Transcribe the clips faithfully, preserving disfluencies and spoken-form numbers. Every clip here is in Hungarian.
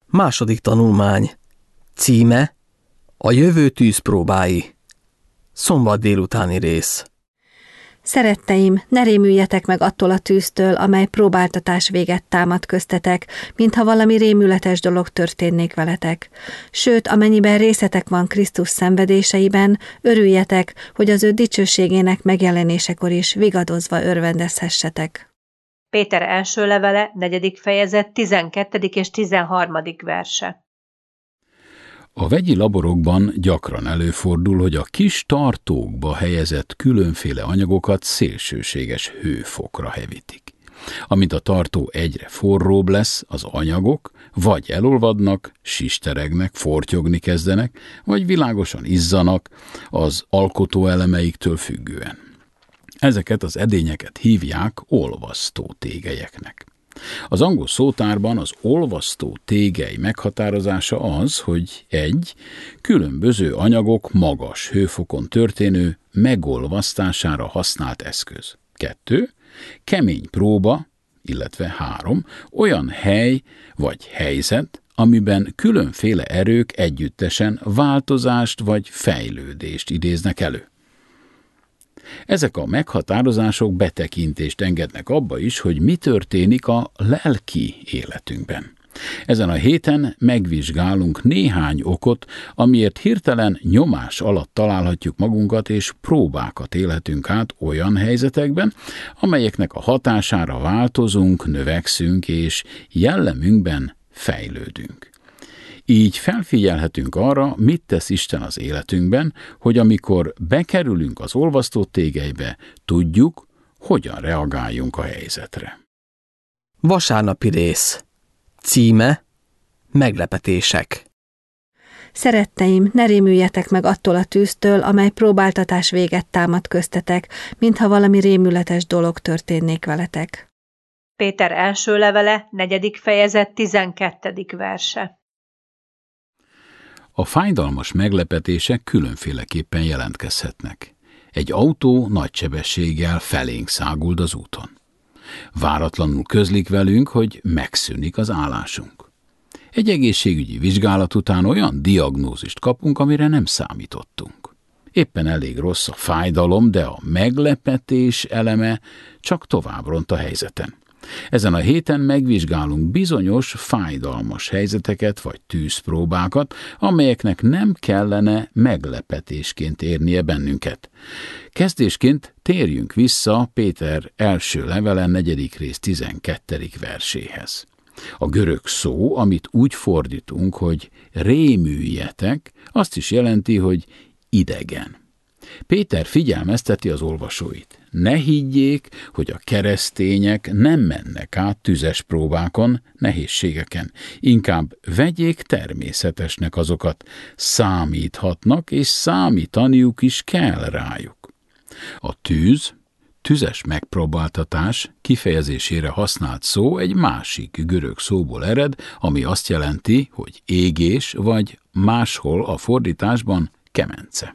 Második tanulmány. Címe: A jövő tűzpróbái. Szombat délutáni rész. Szeretteim, ne rémüljetek meg attól a tűztől, amely próbáltatás véget támad köztetek, mintha valami rémületes dolog történnék veletek. Sőt, amennyiben részetek van Krisztus szenvedéseiben, örüljetek, hogy az ő dicsőségének megjelenésekor is vigadozva örvendezhessetek. Péter első levele, negyedik fejezet, tizenkettedik és tizenharmadik verse. A vegyi laborokban gyakran előfordul, hogy a kis tartókba helyezett különféle anyagokat szélsőséges hőfokra hevítik. Amint a tartó egyre forróbb lesz, az anyagok vagy elolvadnak, sisteregnek, fortyogni kezdenek, vagy világosan izzanak az alkotóelemeiktől függően. Ezeket az edényeket hívják olvasztó tégelyeknek. Az angol szótárban az olvasztó tégely meghatározása az, hogy egy különböző anyagok magas hőfokon történő megolvasztására használt eszköz. Kettő, kemény próba, illetve három, olyan hely vagy helyzet, amiben különféle erők együttesen változást vagy fejlődést idéznek elő. Ezek a meghatározások betekintést engednek abba is, hogy mi történik a lelki életünkben. Ezen a héten megvizsgálunk néhány okot, amiért hirtelen nyomás alatt találhatjuk magunkat, és próbákat élhetünk át olyan helyzetekben, amelyeknek a hatására változunk, növekszünk, és jellemünkben fejlődünk. Így felfigyelhetünk arra, mit tesz Isten az életünkben, hogy amikor bekerülünk az olvasztó tégelybe, tudjuk, hogyan reagáljunk a helyzetre. Vasárnapi rész. Címe: Meglepetések. Szeretteim, ne rémüljetek meg attól a tűztől, amely próbáltatás véget támad köztetek, mintha valami rémületes dolog történnék veletek. Péter első levele, negyedik fejezet, tizenkettedik verse. A fájdalmas meglepetések különféleképpen jelentkezhetnek. Egy autó nagy sebességgel felénk száguld az úton. Váratlanul közlik velünk, hogy megszűnik az állásunk. Egy egészségügyi vizsgálat után olyan diagnózist kapunk, amire nem számítottunk. Éppen elég rossz a fájdalom, de a meglepetés eleme csak tovább ront a helyzeten. Ezen a héten megvizsgálunk bizonyos fájdalmas helyzeteket vagy tűzpróbákat, amelyeknek nem kellene meglepetésként érnie bennünket. Kezdésként térjünk vissza Péter első levele negyedik rész tizenkettedik verséhez. A görög szó, amit úgy fordítunk, hogy rémüljetek, azt is jelenti, hogy idegen. Péter figyelmezteti az olvasóit. Ne higgyék, hogy a keresztények nem mennek át tüzes próbákon, nehézségeken. Inkább vegyék természetesnek azokat. Számíthatnak, és számítaniuk is kell rájuk. A tűz, tüzes megpróbáltatás kifejezésére használt szó egy másik görög szóból ered, ami azt jelenti, hogy égés, vagy máshol a fordításban kemence.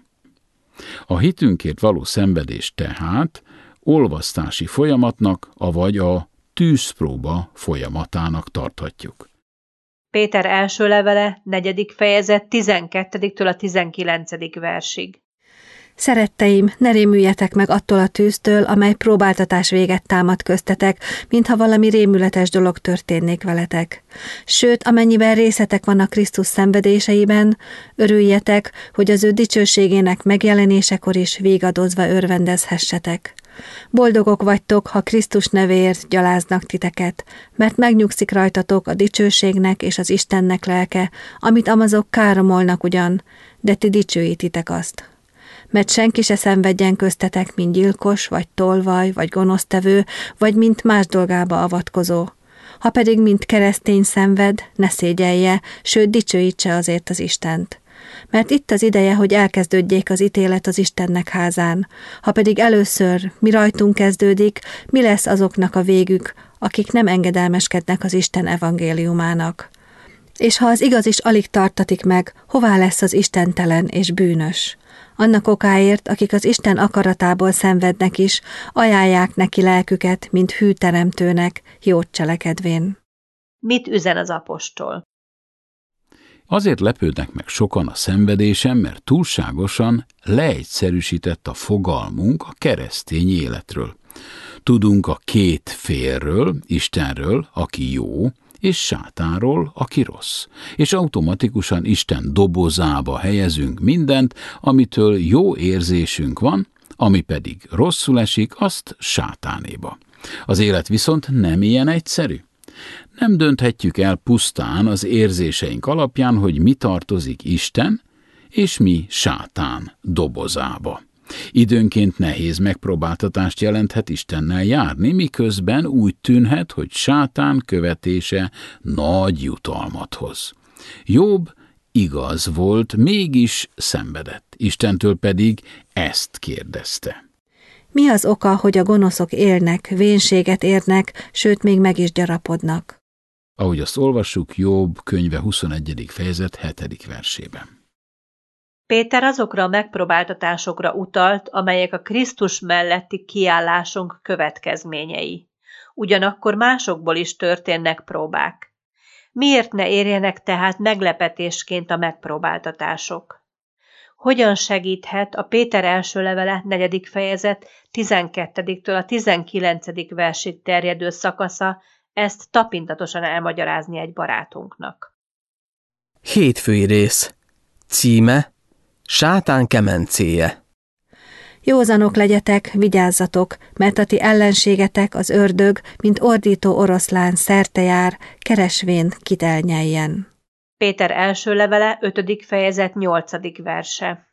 A hitünkért való szenvedés tehát olvasztási folyamatnak, avagy a tűzpróba folyamatának tarthatjuk. Péter első levele, negyedik fejezet, tizenkettediktől a tizenkilencedik versig. Szeretteim, ne rémüljetek meg attól a tűztől, amely próbáltatás véget támad köztetek, mintha valami rémületes dolog történnék veletek. Sőt, amennyiben részetek van a Krisztus szenvedéseiben, örüljetek, hogy az ő dicsőségének megjelenésekor is vigadozva örvendezhessetek. Boldogok vagytok, ha Krisztus nevéért gyaláznak titeket, mert megnyugszik rajtatok a dicsőségnek és az Istennek lelke, amit amazok káromolnak ugyan, de ti dicsőítitek azt. Mert senki se szenvedjen köztetek, mint gyilkos, vagy tolvaj, vagy gonosztevő, vagy mint más dolgába avatkozó. Ha pedig mint keresztény szenved, ne szégyelje, sőt dicsőítse azért az Istent. Mert itt az ideje, hogy elkezdődjék az ítélet az Istennek házán. Ha pedig először mi rajtunk kezdődik, mi lesz azoknak a végük, akik nem engedelmeskednek az Isten evangéliumának. És ha az igaz is alig tartatik meg, hová lesz az istentelen és bűnös? Annak okáért, akik az Isten akaratából szenvednek is, ajánlják neki lelküket, mint hű teremtőnek, jót cselekedvén. Mit üzen az apostol? Azért lepődnek meg sokan a szenvedésen, mert túlságosan leegyszerűsített a fogalmunk a keresztény életről. Tudunk a két félről, Istenről, aki jó, és sátánról, aki rossz. És automatikusan Isten dobozába helyezünk mindent, amitől jó érzésünk van, ami pedig rosszul esik, azt sátánéba. Az élet viszont nem ilyen egyszerű. Nem dönthetjük el pusztán az érzéseink alapján, hogy mi tartozik Isten, és mi sátán dobozába. Időnként nehéz megpróbáltatást jelenthet Istennel járni, miközben úgy tűnhet, hogy sátán követése nagy jutalmat hoz. Jobb igaz volt, mégis szenvedett. Istentől pedig ezt kérdezte. Mi az oka, hogy a gonoszok élnek, vénséget érnek, sőt még meg is gyarapodnak? Ahogy azt olvassuk Jobb könyve huszonegyedik fejezet hetedik versében. Péter azokra a megpróbáltatásokra utalt, amelyek a Krisztus melletti kiállásunk következményei. Ugyanakkor másokból is történnek próbák. Miért ne érjenek tehát meglepetésként a megpróbáltatások? Hogyan segíthet a Péter első levele negyedik fejezet tizenkettediktől a tizenkilencedik versig terjedő szakasza ezt tapintatosan elmagyarázni egy barátunknak? Hétfői rész. Címe: Sátán kemencéje. Józanok legyetek, vigyázzatok, mert a ti ellenségetek, az ördög, mint ordító oroszlán szerte jár, keresvén kit elnyeljen. Péter első levele ötödik fejezet nyolcadik verse.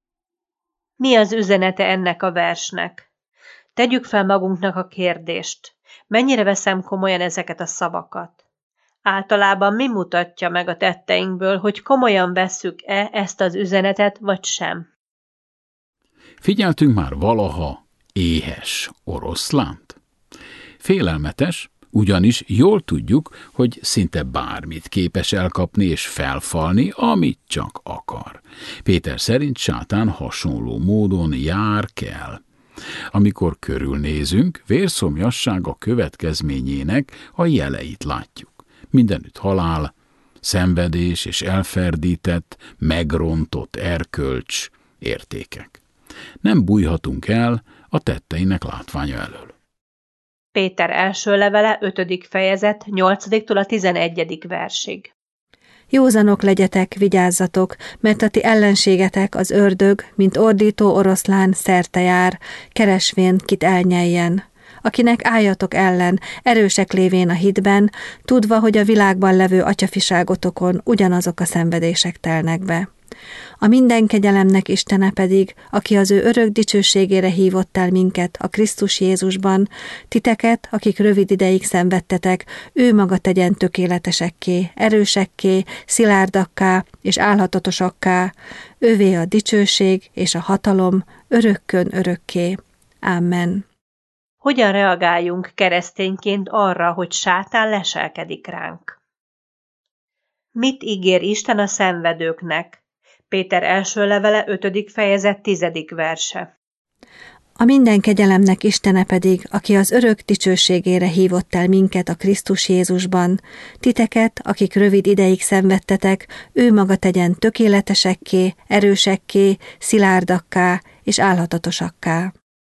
Mi az üzenete ennek a versnek? Tegyük fel magunknak a kérdést. Mennyire veszem komolyan ezeket a szavakat? Általában mi mutatja meg a tetteinkből, hogy komolyan vesszük-e ezt az üzenetet, vagy sem? Figyeltünk már valaha éhes oroszlánt? Félelmetes, ugyanis jól tudjuk, hogy szinte bármit képes elkapni és felfalni, amit csak akar. Péter szerint sátán hasonló módon jár kell. Amikor körülnézünk, vérszomjassága következményének a jeleit látjuk. Mindenütt halál, szenvedés és elferdített, megrontott erkölcs, értékek. Nem bújhatunk el a tetteinek látványa elől. Péter első levele ötödik fejezet nyolcadiktól a tizenegyedik versig. Józanok legyetek, vigyázzatok, mert a ti ellenségetek, az ördög, mint ordító oroszlán szerte jár, keresvén kit elnyeljen. Akinek álljatok ellen, erősek lévén a hitben, tudva, hogy a világban levő atyafiságotokon ugyanazok a szenvedések telnek be. A minden kegyelemnek Istene pedig, aki az ő örök dicsőségére hívott el minket a Krisztus Jézusban, titeket, akik rövid ideig szenvedtetek, ő maga tegyen tökéletesekké, erősekké, szilárdakká és álhatatosakká, ővé a dicsőség és a hatalom örökkön örökké. Amen. Hogyan reagáljunk keresztényként arra, hogy sátán leselkedik ránk? Mit ígér Isten a szenvedőknek? Péter első levele ötödik fejezet tizedik verse. A minden kegyelemnek Istene pedig, aki az örök dicsőségére hívott el minket a Krisztus Jézusban, titeket, akik rövid ideig szenvedtetek, ő maga tegyen tökéletesekké, erősekké, szilárdakká és álhatatosakká.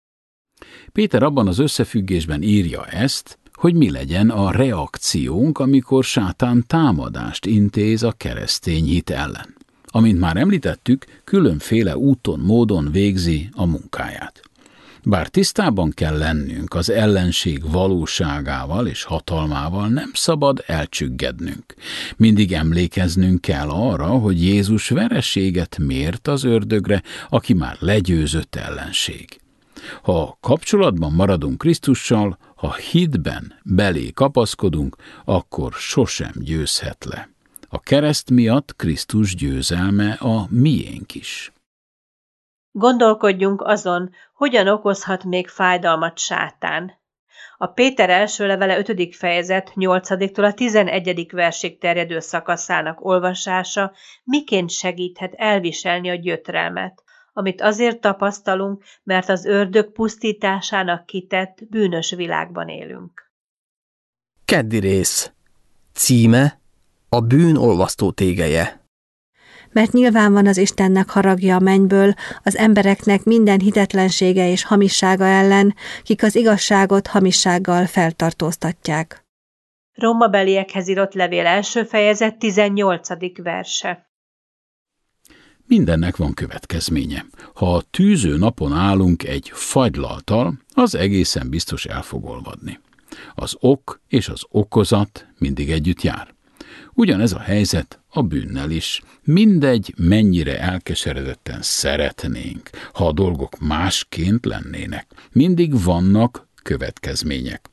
Péter abban az összefüggésben írja ezt, hogy mi legyen a reakciónk, amikor sátán támadást intéz a keresztény hit ellen. Amint már említettük, különféle úton, módon végzi a munkáját. Bár tisztában kell lennünk az ellenség valóságával és hatalmával, nem szabad elcsüggednünk. Mindig emlékeznünk kell arra, hogy Jézus vereséget mért az ördögre, aki már legyőzött ellenség. Ha kapcsolatban maradunk Krisztussal, ha hitben belé kapaszkodunk, akkor sosem győzhet le. A kereszt miatt Krisztus győzelme a miénk is. Gondolkodjunk azon, hogyan okozhat még fájdalmat sátán. A Péter első levele ötödik fejezet nyolcadiktól a tizenegyedik versig terjedő szakaszának olvasása miként segíthet elviselni a gyötrelmet, amit azért tapasztalunk, mert az ördög pusztításának kitett bűnös világban élünk. Keddi rész. Címe: A bűn olvasztó tégelye. Mert nyilván van az Istennek haragja a mennyből az embereknek minden hitetlensége és hamissága ellen, kik az igazságot hamissággal feltartóztatják. Rómabeliekhez írott levél első fejezet tizennyolcadik verse. Mindennek van következménye. Ha a tűző napon állunk egy fagylalttal, az egészen biztos el fog olvadni. Az ok és az okozat mindig együtt jár. Ugyanez a helyzet a bűnnel is. Mindegy, mennyire elkeseredetten szeretnénk, ha a dolgok másként lennének. Mindig vannak következmények.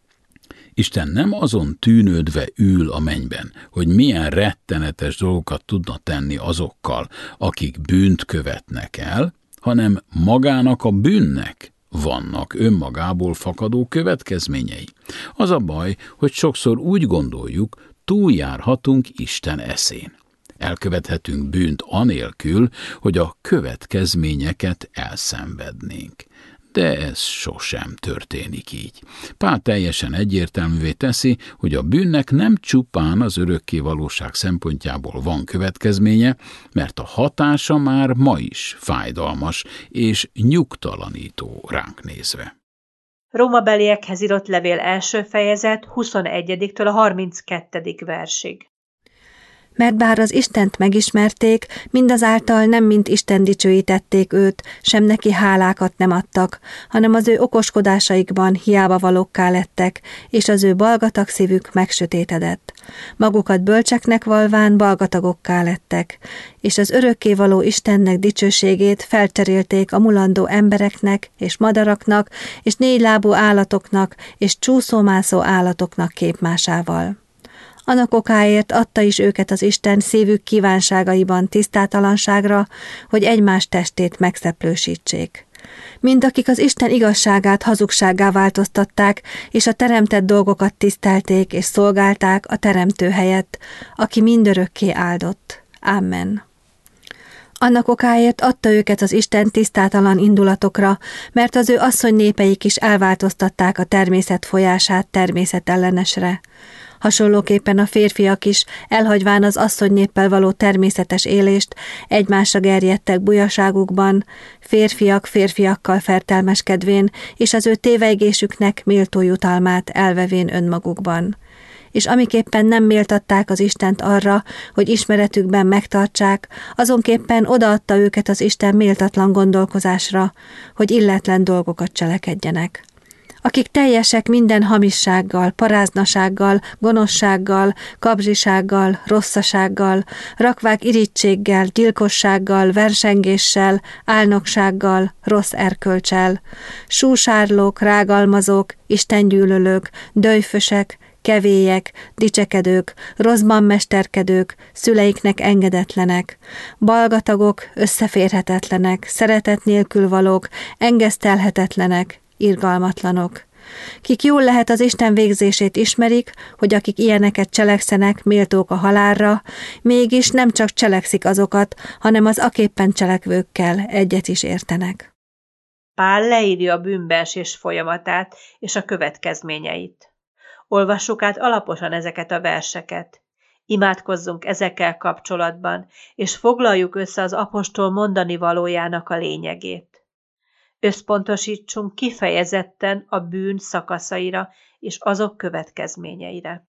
Isten nem azon tűnődve ül a mennyben, hogy milyen rettenetes dolgokat tudna tenni azokkal, akik bűnt követnek el, hanem magának a bűnnek vannak önmagából fakadó következményei. Az a baj, hogy sokszor úgy gondoljuk, túljárhatunk Isten eszén. Elkövethetünk bűnt anélkül, hogy a következményeket elszenvednénk. De ez sosem történik így. Pál teljesen egyértelművé teszi, hogy a bűnnek nem csupán az örökké valóság szempontjából van következménye, mert a hatása már ma is fájdalmas és nyugtalanító ránk nézve. Rómabeliekhez írott levél első fejezet huszonegyediktől a harminckettedik versig. Mert bár az Istent megismerték, mindazáltal nem mint Isten dicsőítették őt, sem neki hálákat nem adtak, hanem az ő okoskodásaikban hiába valókká lettek, és az ő balgatag szívük megsötétedett. Magukat bölcseknek valván balgatagokká lettek, és az örökkévaló Istennek dicsőségét felcserélték a mulandó embereknek, és madaraknak, és négylábú állatoknak, és csúszómászó állatoknak képmásával. Annak okáért adta is őket az Isten szívük kívánságaiban tisztátalanságra, hogy egymás testét megszeplősítsék. Mind akik az Isten igazságát hazugsággá változtatták, és a teremtett dolgokat tisztelték és szolgálták a teremtő helyett, aki mindörökké áldott. Amen. Annak okáért adta őket az Isten tisztátalan indulatokra, mert az ő asszony népeik is elváltoztatták a természet folyását természetellenesre. Hasonlóképpen a férfiak is, elhagyván az asszonynéppel való természetes élést, egymásra gerjedtek bujaságukban, férfiak férfiakkal fertelmeskedvén, és az ő tévejgésüknek méltó jutalmát elvevén önmagukban. És amiképpen nem méltatták az Istent arra, hogy ismeretükben megtartsák, azonképpen odaadta őket az Isten méltatlan gondolkozásra, hogy illetlen dolgokat cselekedjenek. Akik teljesek minden hamissággal, paráznasággal, gonoszsággal, kabzsisággal, rosszasággal, rakvák irítséggel, gyilkossággal, versengéssel, álnoksággal, rossz erkölcsel, súsárlók, rágalmazók, istengyűlölők, döjfösek, kevélyek, dicsekedők, rosszban mesterkedők, szüleiknek engedetlenek, balgatagok, összeférhetetlenek, szeretet nélkül valók, engesztelhetetlenek, irgalmatlanok. Kik jól lehet az Isten végzését ismerik, hogy akik ilyeneket cselekszenek, méltók a halálra, mégis nem csak cselekszik azokat, hanem az aképpen cselekvőkkel egyet is értenek. Pál leírja a bűnbeesés folyamatát és a következményeit. Olvassuk át alaposan ezeket a verseket. Imádkozzunk ezekkel kapcsolatban, és foglaljuk össze az apostol mondani valójának a lényegét. Összpontosítsunk kifejezetten a bűn szakaszaira és azok következményeire.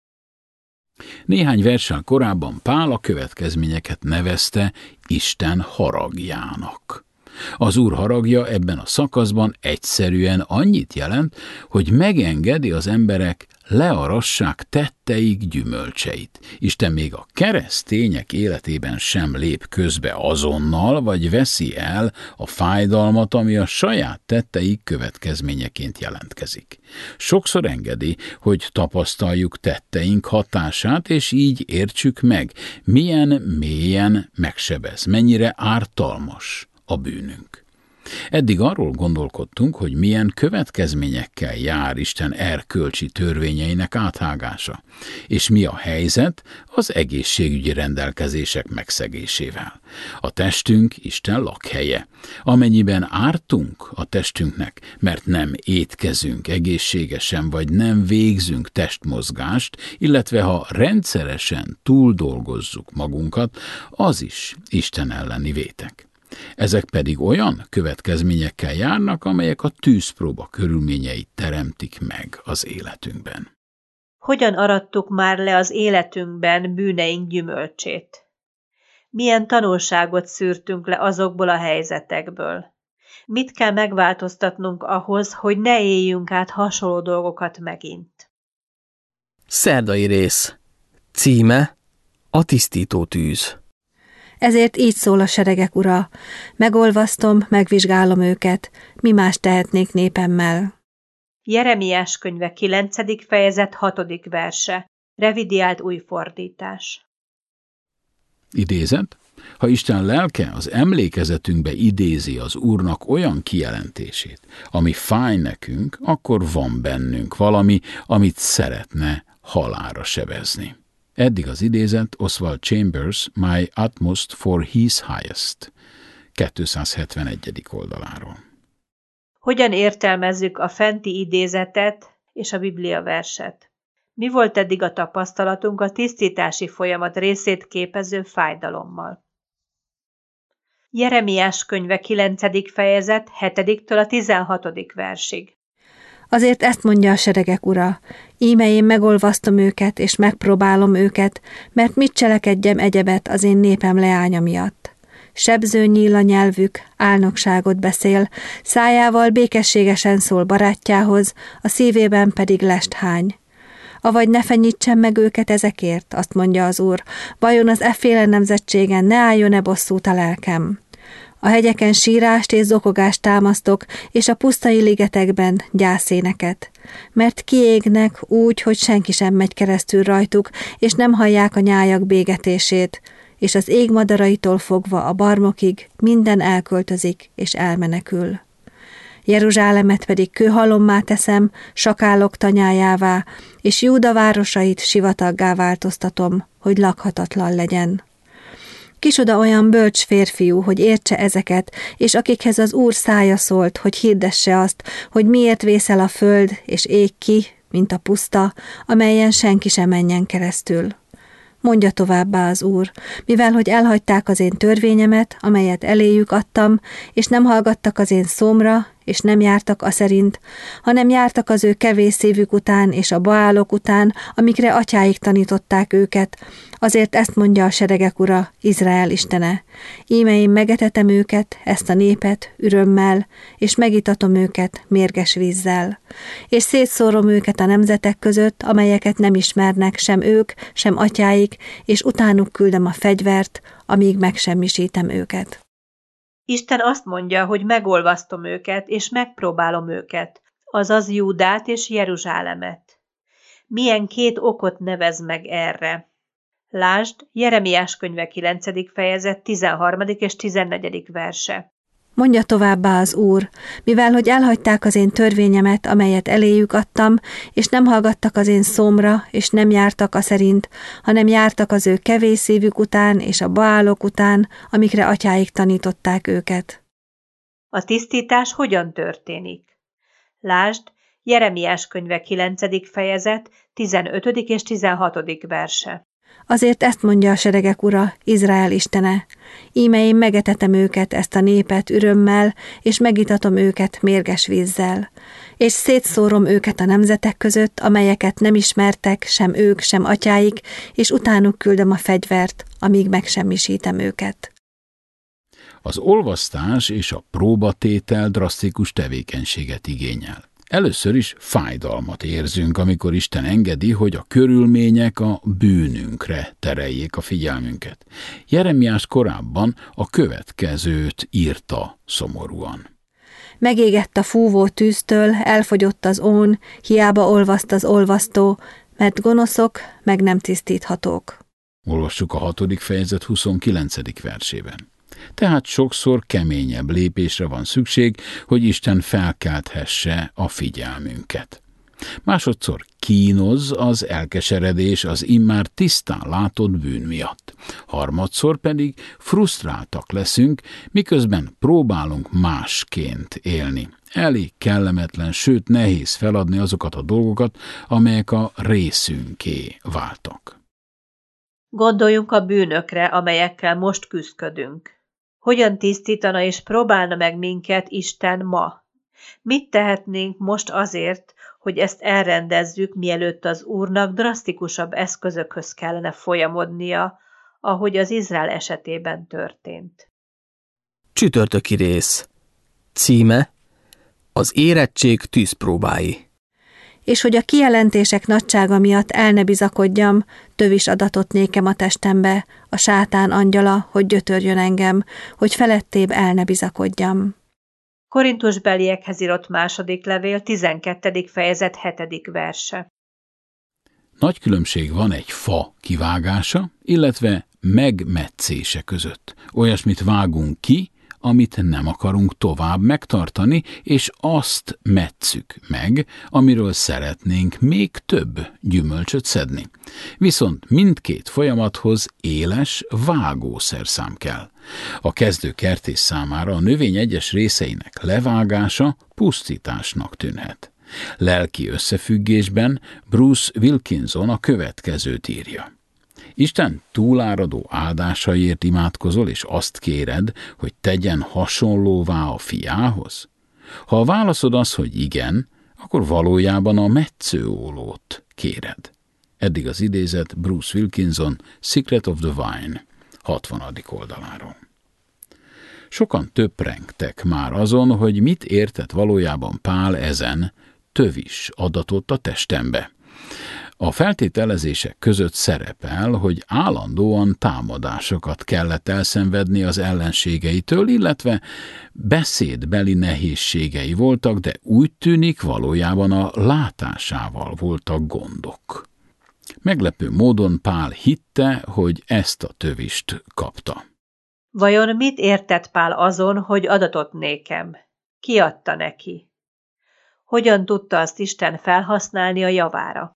Néhány verssel korábban Pál a következményeket nevezte Isten haragjának. Az Úr haragja ebben a szakaszban egyszerűen annyit jelent, hogy megengedi az emberek learassák tetteik gyümölcseit. Isten még a keresztények életében sem lép közbe azonnal, vagy veszi el a fájdalmat, ami a saját tetteik következményeként jelentkezik. Sokszor engedi, hogy tapasztaljuk tetteink hatását, és így értsük meg, milyen mélyen megsebez, mennyire ártalmas a bűnünk. Eddig arról gondolkodtunk, hogy milyen következményekkel jár Isten erkölcsi törvényeinek áthágása, és mi a helyzet az egészségügyi rendelkezések megszegésével. A testünk Isten lakhelye. Amennyiben ártunk a testünknek, mert nem étkezünk egészségesen, vagy nem végzünk testmozgást, illetve ha rendszeresen túldolgozzuk magunkat, az is Isten elleni vétek. Ezek pedig olyan következményekkel járnak, amelyek a tűzpróba körülményeit teremtik meg az életünkben. Hogyan arattuk már le az életünkben bűneink gyümölcsét? Milyen tanulságot szűrtünk le azokból a helyzetekből? Mit kell megváltoztatnunk ahhoz, hogy ne éljünk át hasonló dolgokat megint? Szerdai rész. Címe: A tisztító tűz. Ezért így szól a seregek ura, megolvasztom, megvizsgálom őket, mi más tehetnék népemmel. Jeremiás könyve kilencedik fejezet hatodik verse, revidiált új fordítás. Idézet: Ha Isten lelke az emlékezetünkbe idézi az Úrnak olyan kijelentését, ami fáj nekünk, akkor van bennünk valami, amit szeretne halálra sebezni. Eddig az idézet Oswald Chambers My Utmost for His Highest kétszázhetvenegyedik oldaláról. Hogyan értelmezzük a fenti idézetet és a Biblia verset? Mi volt eddig a tapasztalatunk a tisztítási folyamat részét képező fájdalommal? Jeremiás könyve kilencedik fejezet hetediktől a tizenhatodik versig. Azért ezt mondja a seregek ura, íme én megolvasztom őket, és megpróbálom őket, mert mit cselekedjem egyebet az én népem leánya miatt. Sebző nyíl a nyelvük, álnokságot beszél, szájával békességesen szól barátjához, a szívében pedig lest hány. Avagy ne fenyítsen meg őket ezekért, azt mondja az Úr, vajon az efféle nemzetségen ne álljon-e bosszút a lelkem? A hegyeken sírást és zokogást támasztok, és a pusztai ligetekben gyászéneket. Mert kiégnek úgy, hogy senki sem megy keresztül rajtuk, és nem hallják a nyájak bégetését, és az ég madaraitól fogva a barmokig minden elköltözik és elmenekül. Jeruzsálemet pedig kőhalommá teszem, sakálok tanyájává, és Júda városait sivataggá változtatom, hogy lakhatatlan legyen. Kisoda olyan bölcs férfiú, hogy értse ezeket, és akikhez az Úr szája szólt, hogy hirdesse azt, hogy miért vészel a föld, és ég ki, mint a puszta, amelyen senki sem menjen keresztül. Mondja továbbá az Úr, mivel hogy elhagyták az én törvényemet, amelyet eléjük adtam, és nem hallgattak az én szómra, és nem jártak a szerint, hanem jártak az ő kevés szívük után és a baálok után, amikre atyáik tanították őket. Azért ezt mondja a seregek ura, Izrael istene. Íme én megetetem őket, ezt a népet, ürömmel, és megitatom őket mérges vízzel. És szétszórom őket a nemzetek között, amelyeket nem ismernek sem ők, sem atyáik, és utánuk küldem a fegyvert, amíg megsemmisítem őket. Isten azt mondja, hogy megolvasztom őket, és megpróbálom őket, azaz Júdát és Jeruzsálemet. Milyen két okot nevez meg erre? Lásd, Jeremiás könyve kilencedik fejezet tizenharmadik és tizennegyedik verse. Mondja továbbá az Úr, mivel hogy elhagyták az én törvényemet, amelyet eléjük adtam, és nem hallgattak az én szómra, és nem jártak a szerint, hanem jártak az ő kevés szívük után és a baálok után, amikre atyáik tanították őket. A tisztítás hogyan történik? Lásd, Jeremiás könyve kilencedik fejezet tizenötödik és tizenhatodik verse. Azért ezt mondja a seregek ura, Izrael istene. Íme én megetetem őket, ezt a népet ürömmel, és megitatom őket mérges vízzel. És szétszórom őket a nemzetek között, amelyeket nem ismertek, sem ők, sem atyáik, és utánuk küldöm a fegyvert, amíg megsemmisítem őket. Az olvasztás és a próbatétel drasztikus tevékenységet igényel. Először is fájdalmat érzünk, amikor Isten engedi, hogy a körülmények a bűnünkre tereljék a figyelmünket. Jeremiás korábban a következőt írta szomorúan. Megégett a fúvó tűztől, elfogyott az ón, hiába olvaszt az olvasztó, mert gonoszok, meg nem tisztíthatók. Olvassuk a hatodik fejezet huszonkilencedik versében. Tehát sokszor keményebb lépésre van szükség, hogy Isten felkelthesse a figyelmünket. Másodszor kínoz az elkeseredés az immár tisztán látott bűn miatt. Harmadszor pedig frusztráltak leszünk, miközben próbálunk másként élni. Elég kellemetlen, sőt nehéz feladni azokat a dolgokat, amelyek a részünké váltak. Gondoljunk a bűnökre, amelyekkel most küzdködünk. Hogyan tisztítana és próbálna meg minket Isten ma? Mit tehetnénk most azért, hogy ezt elrendezzük, mielőtt az Úrnak drasztikusabb eszközökhöz kellene folyamodnia, ahogy az Izrael esetében történt? Csütörtöki rész. Címe: Az érettség tűzpróbái. És hogy a kijelentések nagysága miatt el ne bizakodjam, tövis adatot nékem a testembe, a sátán angyala, hogy gyötörjön engem, hogy felettébb el ne bizakodjam. Korintusbeliekhez írott második levél, tizenkettedik fejezet, hetedik verse. Nagy különbség van egy fa kivágása, illetve megmetszése között. Olyasmit vágunk ki, amit nem akarunk tovább megtartani, és azt metszük meg, amiről szeretnénk még több gyümölcsöt szedni. Viszont mindkét folyamathoz éles vágószerszám kell. A kezdő kertész számára a növény egyes részeinek levágása pusztításnak tűnhet. Lelki összefüggésben Bruce Wilkinson a következőt írja. Isten túláradó áldásaiért imádkozol, és azt kéred, hogy tegyen hasonlóvá a fiához? Ha a válaszod az, hogy igen, akkor valójában a metszőólót kéred. Eddig az idézet Bruce Wilkinson, Secret of the Vine, hatvanadik oldaláról. Sokan töprengtek már azon, hogy mit értett valójában Pál ezen tövis adatot a testembe. A feltételezések között szerepel, hogy állandóan támadásokat kellett elszenvedni az ellenségeitől, illetve beszédbeli nehézségei voltak, de úgy tűnik valójában a látásával voltak gondok. Meglepő módon Pál hitte, hogy ezt a tövist kapta. Vajon mit értett Pál azon, hogy adatot nékem? Ki adta neki? Hogyan tudta azt Isten felhasználni a javára?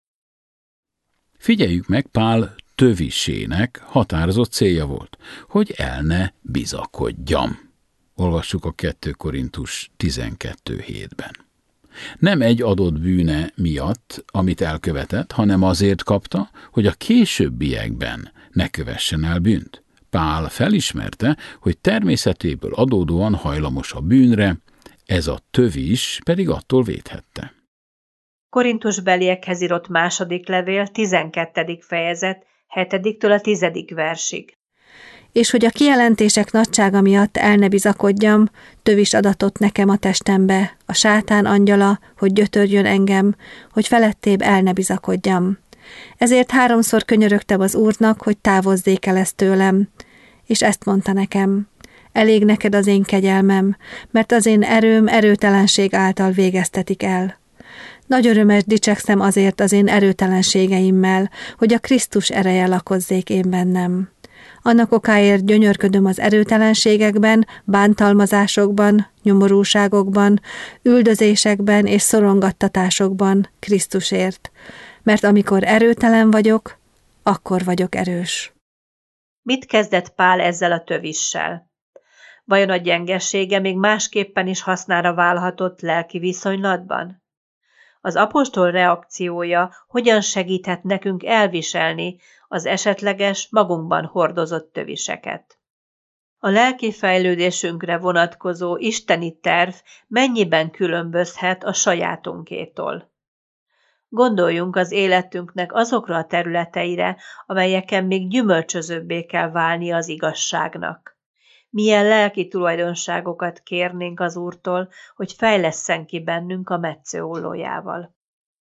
Figyeljük meg, Pál tövisének határozott célja volt, hogy el ne bizakodjam. Olvassuk a kettő Korintus tizenkettő hétben. Nem egy adott bűne miatt, amit elkövetett, hanem azért kapta, hogy a későbbiekben ne kövessen el bűnt. Pál felismerte, hogy természetéből adódóan hajlamos a bűnre, ez a tövis pedig attól védhette. Korintusbeliekhez írott második levél, tizenkettedik fejezet, hetediktől a tizedik versig. És hogy a kijelentések nagysága miatt el ne bizakodjam, tövis adatot nekem a testembe, a sátán angyala, hogy gyötörjön engem, hogy felettébb el ne bizakodjam. Ezért háromszor könyörögtem az Úrnak, hogy távozzék el ezt tőlem, és ezt mondta nekem: elég neked az én kegyelmem, mert az én erőm erőtelenség által végeztetik el. Nagy örömes dicsekszem azért az én erőtelenségeimmel, hogy a Krisztus ereje lakozzék én bennem. Annak okáért gyönyörködöm az erőtelenségekben, bántalmazásokban, nyomorúságokban, üldözésekben és szorongattatásokban Krisztusért, mert amikor erőtelen vagyok, akkor vagyok erős. Mit kezdett Pál ezzel a tövissel? Vajon a gyengessége még másképpen is hasznára válhatott lelki viszonylatban? Az apostol reakciója hogyan segíthet nekünk elviselni az esetleges, magunkban hordozott töviseket? A lelki fejlődésünkre vonatkozó isteni terv mennyiben különbözhet a sajátunkétól? Gondoljunk az életünknek azokra a területeire, amelyeken még gyümölcsözőbbé kell válni az igazságnak. Milyen lelki tulajdonságokat kérnénk az Úrtól, hogy fejlesszen ki bennünk a metszőollójával.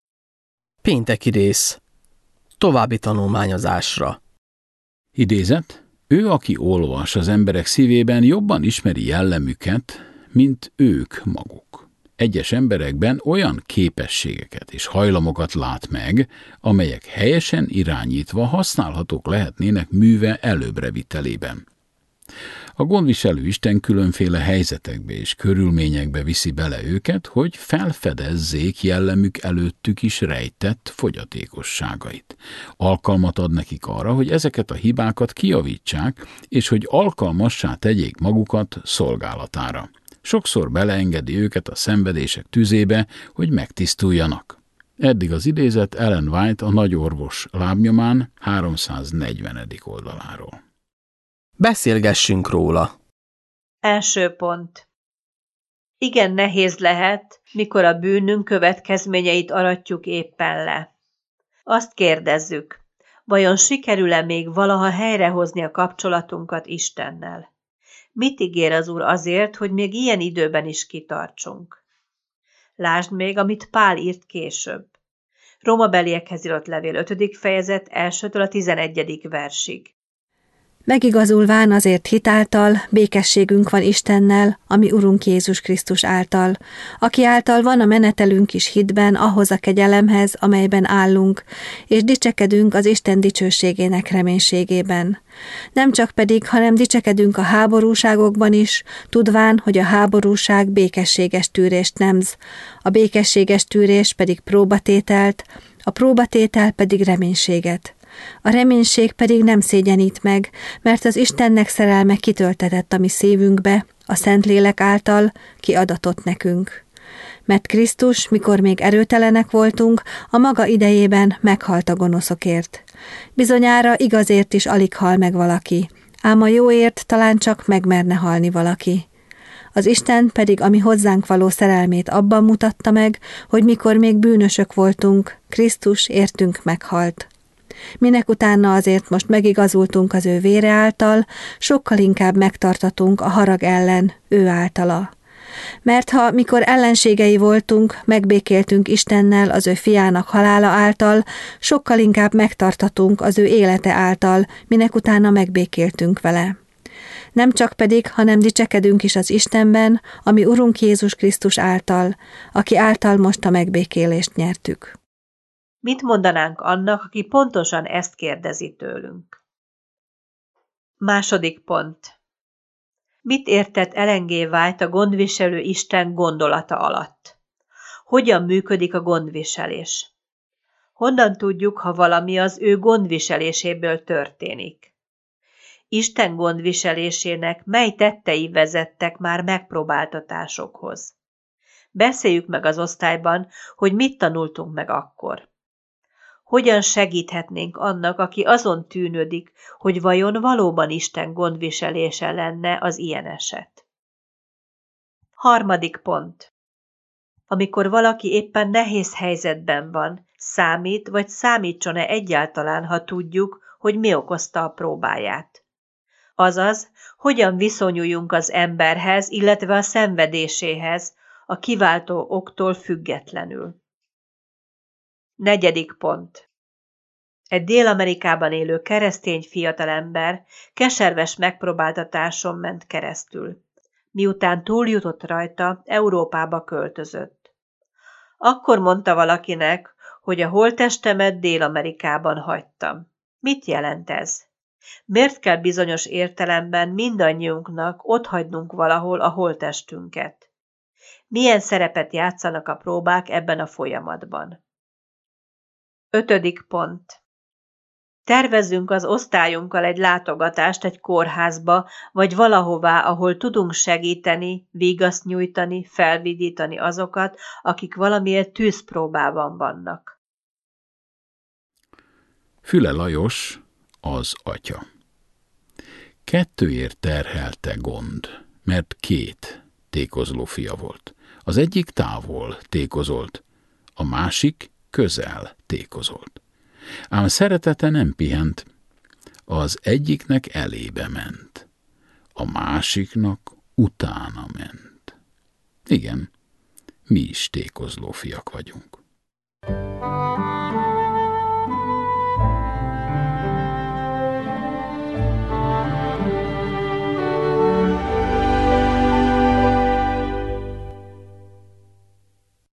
Pénteki rész. További tanulmányozásra. Idézet: ő, aki olvas az emberek szívében, jobban ismeri jellemüket, mint ők maguk. Egyes emberekben olyan képességeket és hajlamokat lát meg, amelyek helyesen irányítva használhatók lehetnének műve előbbrevitelében. A gondviselő Isten különféle helyzetekbe és körülményekbe viszi bele őket, hogy felfedezzék jellemük előttük is rejtett fogyatékosságait. Alkalmat ad nekik arra, hogy ezeket a hibákat kijavítsák, és hogy alkalmassá tegyék magukat szolgálatára. Sokszor beleengedi őket a szenvedések tüzébe, hogy megtisztuljanak. Eddig az idézet Ellen White a Nagy orvos lábnyomán háromszáznegyvenedik oldaláról. Beszélgessünk róla. Első pont. Igen nehéz lehet, mikor a bűnünk következményeit aratjuk éppen le. Azt kérdezzük, vajon sikerül-e még valaha helyrehozni a kapcsolatunkat Istennel? Mit ígér az Úr azért, hogy még ilyen időben is kitartsunk? Lásd még, amit Pál írt később. Rómabeliekhez írott levél ötödik fejezet elsőtől a tizenegyedik versig. Megigazulván azért hitáltal békességünk van Istennel, ami Urunk Jézus Krisztus által, aki által van a menetelünk is hitben ahhoz a kegyelemhez, amelyben állunk, és dicsekedünk az Isten dicsőségének reménységében. Nem csak pedig, hanem dicsekedünk a háborúságokban is, tudván, hogy a háborúság békességes tűrést nemz, a békességes tűrés pedig próbatételt, a próbatétel pedig reménységet. A reménység pedig nem szégyenít meg, mert az Istennek szerelme kitöltetett a mi szívünkbe, a Szentlélek által kiadatott nekünk. Mert Krisztus, mikor még erőtelenek voltunk, a maga idejében meghalt a gonoszokért. Bizonyára igazért is alig hal meg valaki, ám a jóért talán csak megmerne halni valaki. Az Isten pedig a mi hozzánk való szerelmét abban mutatta meg, hogy mikor még bűnösök voltunk, Krisztus értünk meghalt. Minek utána azért most megigazultunk az ő vére által, sokkal inkább megtartatunk a harag ellen ő általa. Mert ha mikor ellenségei voltunk, megbékéltünk Istennel az ő fiának halála által, sokkal inkább megtartatunk az ő élete által, minek utána megbékéltünk vele. Nem csak pedig, hanem dicsekedünk is az Istenben, ami Urunk Jézus Krisztus által, aki által most a megbékélést nyertük. Mit mondanánk annak, aki pontosan ezt kérdezi tőlünk? Második pont. Mit értett Ellen G. White a gondviselő Isten gondolata alatt? Hogyan működik a gondviselés? Honnan tudjuk, ha valami az ő gondviseléséből történik? Isten gondviselésének mely tettei vezettek már megpróbáltatásokhoz? Beszéljük meg az osztályban, hogy mit tanultunk meg akkor. Hogyan segíthetnénk annak, aki azon tűnődik, hogy vajon valóban Isten gondviselése lenne az ilyen eset? Harmadik pont. Amikor valaki éppen nehéz helyzetben van, számít vagy számítson-e egyáltalán, ha tudjuk, hogy mi okozta a próbáját? Azaz, hogyan viszonyuljunk az emberhez, illetve a szenvedéséhez, a kiváltó októl függetlenül. Negyedik pont. Egy Dél-Amerikában élő keresztény fiatalember keserves megpróbáltatáson ment keresztül. Miután túljutott rajta, Európába költözött. Akkor mondta valakinek, hogy a holttestemet Dél-Amerikában hagytam. Mit jelent ez? Miért kell bizonyos értelemben mindannyiunknak otthagynunk valahol a holttestünket? Milyen szerepet játszanak a próbák ebben a folyamatban? Ötödik pont. Tervezzünk az osztályunkkal egy látogatást egy kórházba, vagy valahová, ahol tudunk segíteni, vigaszt nyújtani, felvidítani azokat, akik valamiért tűzpróbában vannak. Füle Lajos, az atya. Kettőért terhelte gond, mert két tékozló fia volt. Az egyik távol tékozolt, a másik közel tékozolt. Ám szeretete nem pihent, az egyiknek elébe ment, a másiknak utána ment. Igen, mi is tékozló fiak vagyunk.